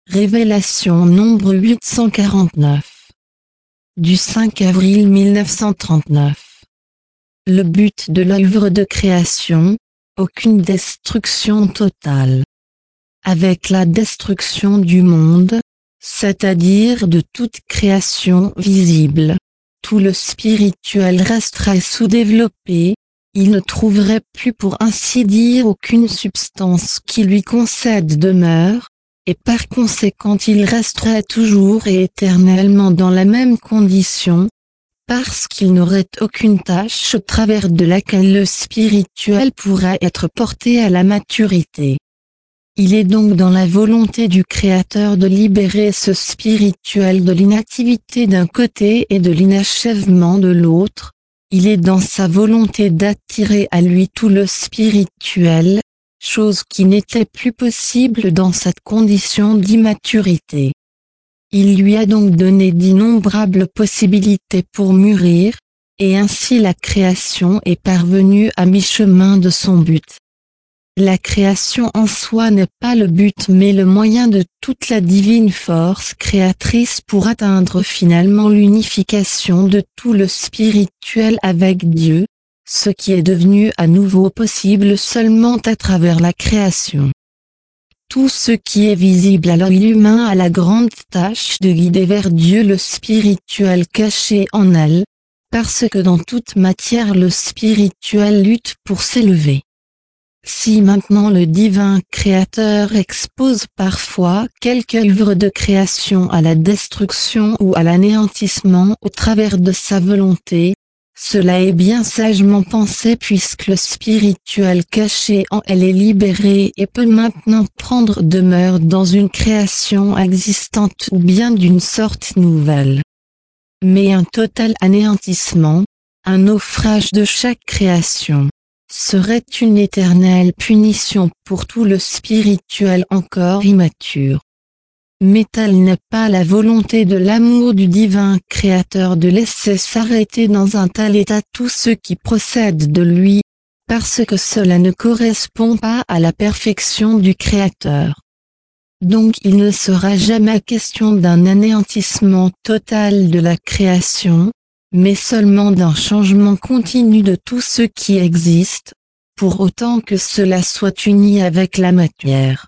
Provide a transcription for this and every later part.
Révélation nombre 849. Du 5 avril 1939. Le but de l'œuvre de création, aucune destruction totale. Avec la destruction du monde, c'est-à-dire de toute création visible, tout le spirituel resterait sous-développé, il ne trouverait plus pour ainsi dire aucune substance qui lui concède demeure, et par conséquent il resterait toujours et éternellement dans la même condition, parce qu'il n'aurait aucune tâche au travers de laquelle le spirituel pourrait être porté à la maturité. Il est donc dans la volonté du Créateur de libérer ce spirituel de l'inactivité d'un côté et de l'inachèvement de l'autre, il est dans sa volonté d'attirer à lui tout le spirituel, chose qui n'était plus possible dans cette condition d'immaturité. Il lui a donc donné d'innombrables possibilités pour mûrir, et ainsi la création est parvenue à mi-chemin de son but. La création en soi n'est pas le but mais le moyen de toute la divine force créatrice pour atteindre finalement l'unification de tout le spirituel avec Dieu, ce qui est devenu à nouveau possible seulement à travers la création. Tout ce qui est visible à l'œil humain a la grande tâche de guider vers Dieu le spirituel caché en elle, parce que dans toute matière le spirituel lutte pour s'élever. Si maintenant le divin créateur expose parfois quelque œuvre de création à la destruction ou à l'anéantissement au travers de sa volonté, cela est bien sagement pensé puisque le spirituel caché en elle est libéré et peut maintenant prendre demeure dans une création existante ou bien d'une sorte nouvelle. Mais un total anéantissement, un naufrage de chaque création, serait une éternelle punition pour tout le spirituel encore immature. Mais telle n'est pas la volonté de l'amour du divin Créateur de laisser s'arrêter dans un tel état tout ce qui procède de lui, parce que cela ne correspond pas à la perfection du Créateur. Donc il ne sera jamais question d'un anéantissement total de la création, mais seulement d'un changement continu de tout ce qui existe, pour autant que cela soit uni avec la matière.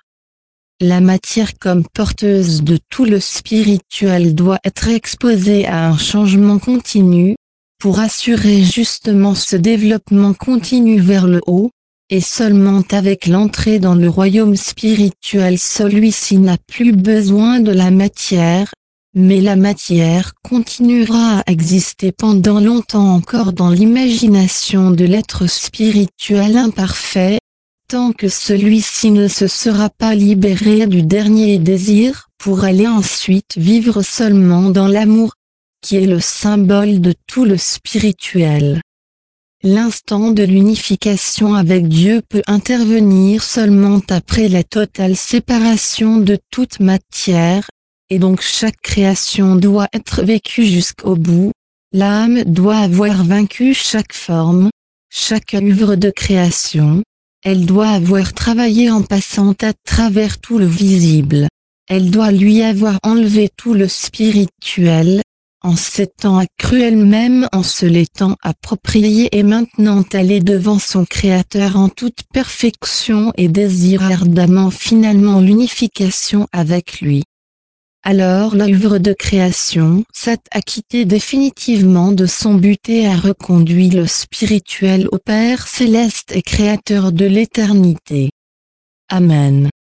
La matière comme porteuse de tout le spirituel doit être exposée à un changement continu, pour assurer justement ce développement continu vers le haut, et seulement avec l'entrée dans le royaume spirituel celui-ci n'a plus besoin de la matière, mais la matière continuera à exister pendant longtemps encore dans l'imagination de l'être spirituel imparfait, tant que celui-ci ne se sera pas libéré du dernier désir pour aller ensuite vivre seulement dans l'amour, qui est le symbole de tout le spirituel. L'instant de l'unification avec Dieu peut intervenir seulement après la totale séparation de toute matière, et donc chaque création doit être vécue jusqu'au bout, l'âme doit avoir vaincu chaque forme, chaque œuvre de création, elle doit avoir travaillé en passant à travers tout le visible, elle doit lui avoir enlevé tout le spirituel, en s'étant accrue elle-même en se l'étant appropriée et maintenant elle est devant son Créateur en toute perfection et désire ardemment finalement l'unification avec lui. Alors l'œuvre de création s'est acquittée définitivement de son but et a reconduit le spirituel au Père céleste et Créateur de l'éternité. Amen.